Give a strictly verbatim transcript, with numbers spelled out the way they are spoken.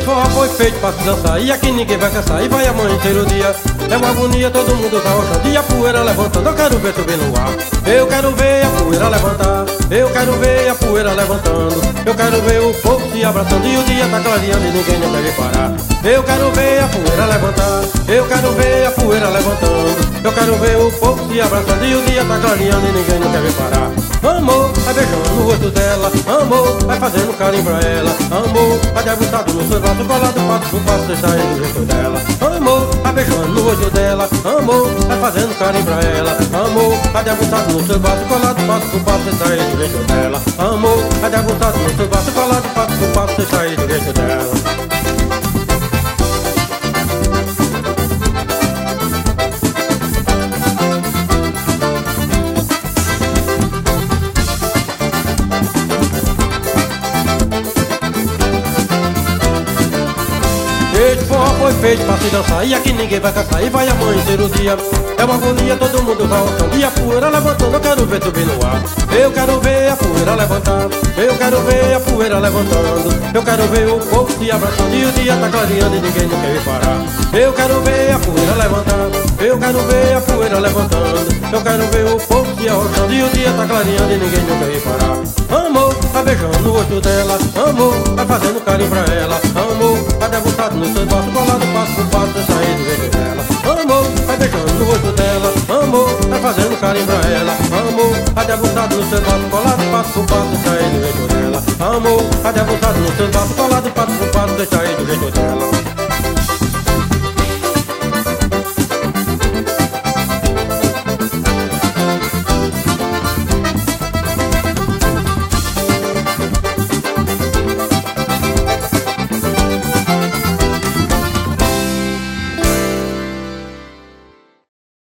Esse forró foi feito pra se dançar e aqui ninguém vai cansar e vai amanhecer o dia. É uma agonia, todo mundo tá rochando e a poeira levantando. Eu quero ver subir no ar. Eu quero ver a poeira levantar. Eu quero ver a poeira levantando. Eu quero ver o povo se abraçando e o dia tá clareando e ninguém não deve parar. Eu quero ver a poeira levantar. Eu quero ver a poeira levantando. Eu quero ver o povo se abraçando e o dia tá clareando e ninguém não deve parar. Amor, vai beijando o rosto dela. Amor, vai fazendo carinho pra ela. Amor, vai debruçado no seu braço, colado passo por passo, deixa aí do jeito dela. Amor, vai beijando no rosto dela. Amor, vai fazendo carinho pra ela. Amor, vai debruçado no seu braço, colado passo por passo, deixa aí do jeito dela. Amor, vai debruçado no seu braço, colado passo por passo, deixa aí do jeito dela. Esse forró foi feito pra se dançar e aqui ninguém vai cansar e vai amanhecer o dia. É uma agonia, todo mundo vai rochando e a poeira levantando. Eu quero ver subir no ar. Eu quero ver a poeira levantar. Eu quero ver a poeira levantando. Eu quero ver o povo se abraçando e o dia tá clareando e ninguém não quer parar. Eu quero ver a poeira levantar. Eu quero ver a poeira levantando. Eu quero ver o povo se arrochando e o dia tá clareando e ninguém não quer parar. Amor, vai beijando o rosto dela. Amor, vai fazendo carinho pra ela. Amor, vai debruçado no seu braço, colado passo por passo, deixa aí do jeito dela. Amor, vai beijando no rosto dela. Amor, vai fazendo carinho pra ela. Amor, vai debruçado no seu braço, colado passo por passo, deixa aí do jeito dela. Amor, vai debruçado no seu braço, colado passo por passo, deixa aí do jeito dela.